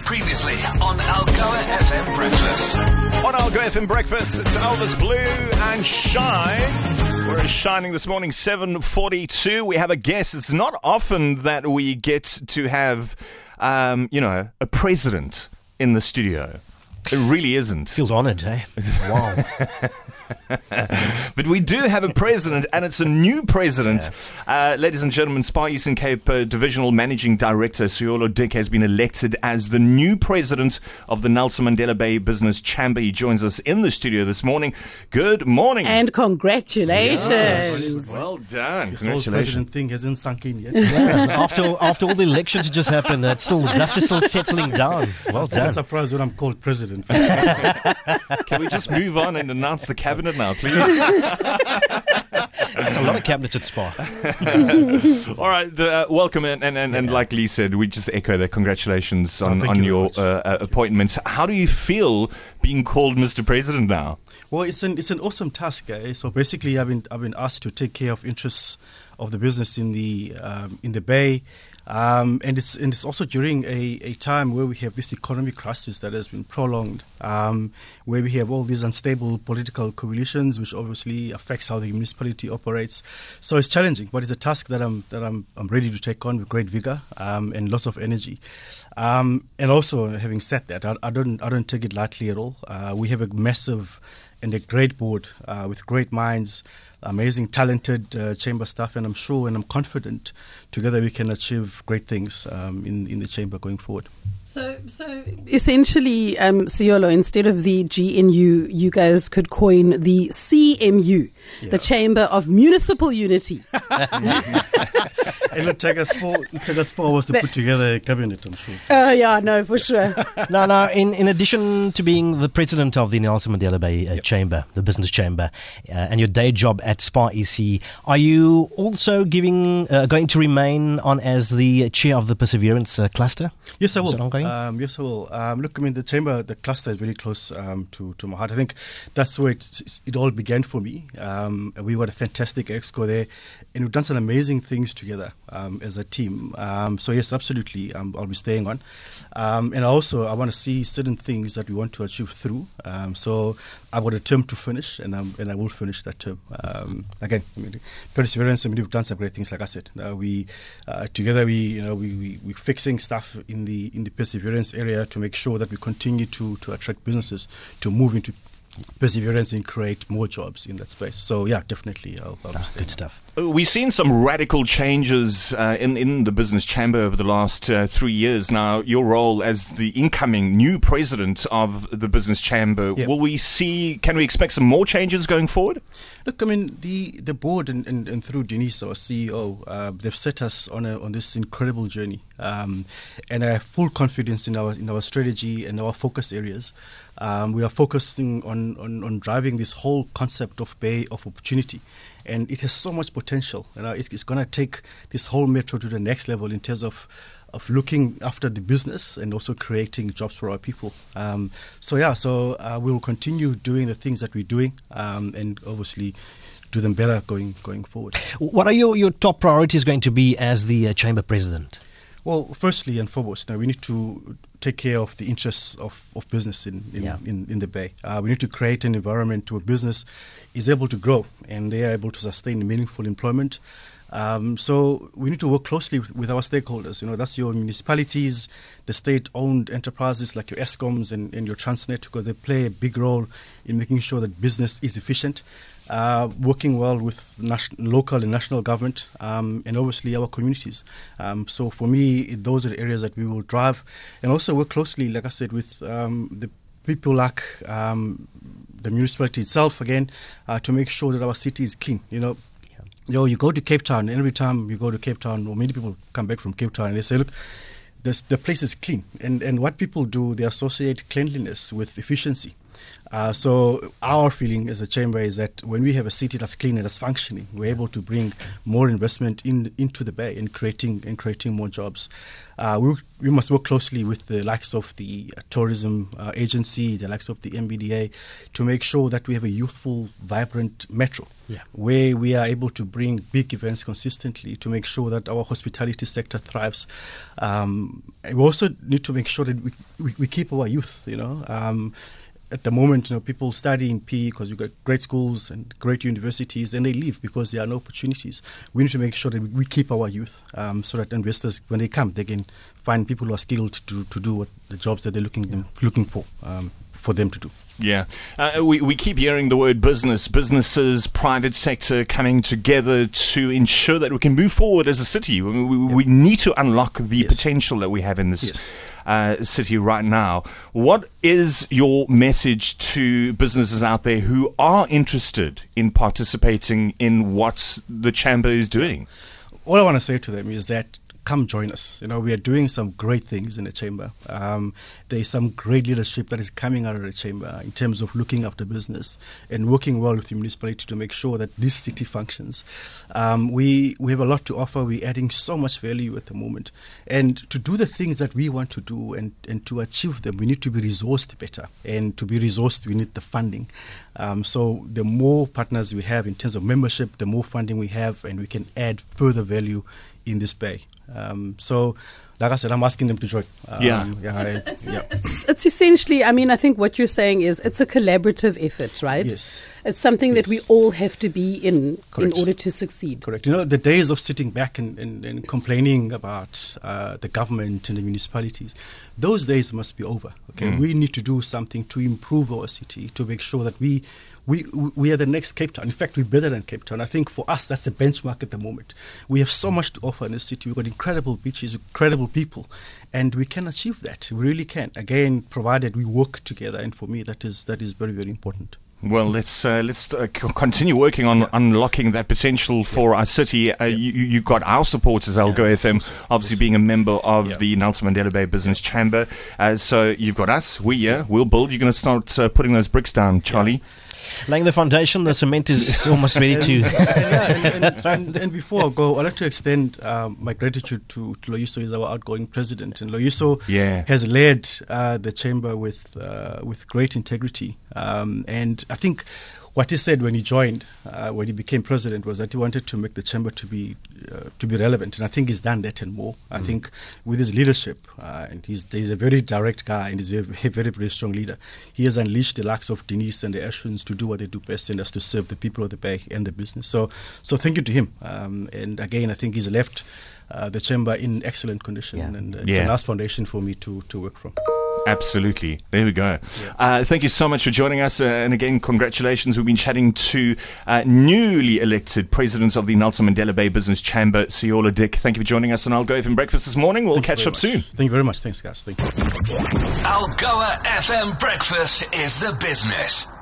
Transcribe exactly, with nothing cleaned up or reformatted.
Previously on Algoa F M Breakfast. On Algoa F M Breakfast, it's Elvis Blue and Shine. We're shining this morning, seven forty-two. We have a guest. It's not often that we get to have, um, you know, a president in the studio. It really isn't. Feels honoured, eh? Wow. But we do have a president, and it's a new president. Yeah. Uh, ladies and gentlemen, Spar Eastern Cape uh, Divisional Managing Director Siyolo Dick has been elected as the new president of the Nelson Mandela Bay Business Chamber. He joins us in the studio this morning. Good morning. And congratulations. Yes. Well done. This whole president thing hasn't sunk in yet. Yeah. after, after all the elections that just happened, that's still, that's still settling down. Well done. I'm surprised when I'm called president. Can we just move on and announce the cabinet now, please? There's a lot of cabinets at Spar. All right, the, uh, welcome, and, and, and, and Yeah. like Lee said, we just echo that. Congratulations on, Oh, thank on you your very much. uh, uh, appointment. How do you feel being called Mister President now? Well, it's an it's an awesome task, eh? So basically, I've been I've been asked to take care of interests of the business in the um, in the Bay. Um, and it's and it's also during a, a time where we have this economic crisis that has been prolonged, um, where we have all these unstable political coalitions, which obviously affects how the municipality operates. So it's challenging, but it's a task that I'm that I'm I'm ready to take on with great vigor um, and lots of energy. Um, and also, having said that, I, I don't I don't take it lightly at all. Uh, we have a massive and a great board uh, with great minds. Amazing, talented uh, chamber staff, and I'm sure and I'm confident together we can achieve great things um, in, in the chamber going forward. So, so essentially, um, Siyolo, instead of the G N U, you guys could coin the C M U, Yeah. the Chamber of Municipal Unity. It'll take us four, it'll take us four hours to put together a cabinet, I'm sure. Oh, yeah, no, for sure. No, no. In, in addition to being the president of the Nelson Mandela Bay uh, Chamber, the business chamber, uh, and your day job at Spar E C, are you also giving uh, going to remain on as the chair of the Perseverance uh, cluster? Yes, I Is will. that ongoing? Um, yes, I will. Um, look, I mean, the chamber, the cluster is very close um, to, to my heart. I think that's where it, it all began for me. Um, we were a fantastic exco there, and we've done some amazing things together um, as a team. Um, so, yes, absolutely, um, I'll be staying on. Um, and also, I want to see certain things that we want to achieve through. Um, so, I've got a term to finish, and, I'm, and I will finish that term. Um, again, I mean, Perseverance, I mean, we've done some great things, like I said. Uh, we uh, together, we you know, we we we're fixing stuff in the in the Perseverance area to make sure that we continue to to attract businesses to move into Perseverance and create more jobs in that space. So yeah, definitely, I'll, I'll be Ah, staying. good stuff. We've seen some radical changes uh, in, in the business chamber over the last uh, three years now. Your role as the incoming new president of the business chamber, Yeah. will we see, can we expect some more changes going forward? Look, I mean, the, the board and, and, and through Denise, our C E O, uh, they've set us on a, on this incredible journey, um, and I have full confidence in our in our strategy and our focus areas. Um, we are focusing on, on, on driving this whole concept of Bay of opportunity, and it has so much potential. You know, it, it's going to take this whole metro to the next level in terms of of looking after the business and also creating jobs for our people. Um, so yeah, so uh, we will continue doing the things that we're doing, um, and obviously do them better going going forward. What are your, your top priorities going to be as the uh, chamber president? Well, firstly and foremost, now we need to take care of the interests of, of business in in, Yeah. in, in the Bay. Uh, we need to create an environment where business is able to grow and they are able to sustain meaningful employment. Um, so we need to work closely with, with our stakeholders. You know, that's your municipalities, the state-owned enterprises like your Escoms and, and your Transnet, because they play a big role in making sure that business is efficient. Uh, working well with national, local and national government, um, and obviously our communities. Um, so for me, those are the areas that we will drive, and also work closely, like I said, with um, the people like um, the municipality itself again, uh, to make sure that our city is clean. You know, you know, you go to Cape Town, and every time you go to Cape Town, or many people come back from Cape Town, and they say, look, this, the place is clean, and and what people do, they associate cleanliness with efficiency. Uh, so our feeling as a chamber is that when we have a city that's clean and that's functioning, we're able to bring more investment in into the Bay and creating and creating more jobs. Uh, we we must work closely with the likes of the uh, tourism uh, agency, the likes of the M B D A, to make sure that we have a youthful, vibrant metro, yeah. where we are able to bring big events consistently to make sure that our hospitality sector thrives. Um, and we also need to make sure that we we, we keep our youth. You know. Um, At the moment, you know, people study in P E because we've got great schools and great universities, and they leave because there are no opportunities. We need to make sure that we keep our youth, um, so that investors, when they come, they can find people who are skilled to to do what the jobs that they're looking them, looking for um, for them to do. Yeah, uh, we we keep hearing the word business, businesses, private sector coming together to ensure that we can move forward as a city. We, we, yeah. we need to unlock the yes. potential that we have in this yes. uh, city right now. What is your message to businesses out there who are interested in participating in what the chamber is doing? All I want to say to them is that come join us. You know, we are doing some great things in the chamber. Um, there is some great leadership that is coming out of the chamber in terms of looking after business and working well with the municipality to make sure that this city functions. Um, we we have a lot to offer. We're adding so much value at the moment. And to do the things that we want to do and, and to achieve them, we need to be resourced better. And to be resourced, we need the funding. Um, so the more partners we have in terms of membership, the more funding we have, and we can add further value in this Bay. Um, so, like I said, I'm asking them to join. Um, yeah. yeah, It's, I, it's, yeah. it's, it's essentially, I mean, I think what you're saying is it's a collaborative effort, right? Yes. It's something that Yes. we all have to be in Correct. in order to succeed. Correct. You know, the days of sitting back and, and, and complaining about uh, the government and the municipalities, those days must be over. Okay, Mm. we need to do something to improve our city, to make sure that we we we are the next Cape Town. In fact, we're better than Cape Town. I think for us, that's the benchmark at the moment. We have so much to offer in this city. We've got incredible beaches, incredible people, and we can achieve that. We really can. Again, provided we work together, and for me, that is that is very, very important. Well, let's uh, let's uh, c- continue working on Yeah. unlocking that potential for our city. Uh, you, you got our support as Algo Yeah, F M, of course, of obviously course. being a member of Yeah. the Nelson Mandela Bay Business Chamber. Uh, so you've got us. We here. We'll build. You're going to start uh, putting those bricks down, Charlie. Laying the foundation, the cement is almost ready and, to. and, yeah, and, and, and, and before I go, I'd like to extend um, my gratitude to, to Loyiso, who's our outgoing president. And Loyiso Yeah. has led uh, the chamber with uh, with great integrity. Um, and I think what he said when he joined, uh, when he became president, was that he wanted to make the chamber to be uh, to be relevant, and I think he's done that and more. I Mm. think with his leadership, uh, and he's he's a very direct guy and he's a very, very very strong leader. He has unleashed the likes of Denise and the Ashwins to do what they do best, and that's to serve the people of the Bay and the business. So, so thank you to him. Um, and again, I think he's left uh, the chamber in excellent condition, Yeah. and uh, it's Yeah. a nice foundation for me to to work from. Absolutely. There we go. Uh, thank you so much for joining us. Uh, and again, congratulations. We've been chatting to uh, newly elected president of the Nelson Mandela Bay Business Chamber, Siolo Dick. Thank you for joining us on Algo F M Breakfast this morning. We'll Thank you catch very up much. soon. Thank you very much. Thanks, guys. Thank you. Algoa F M Breakfast is the business.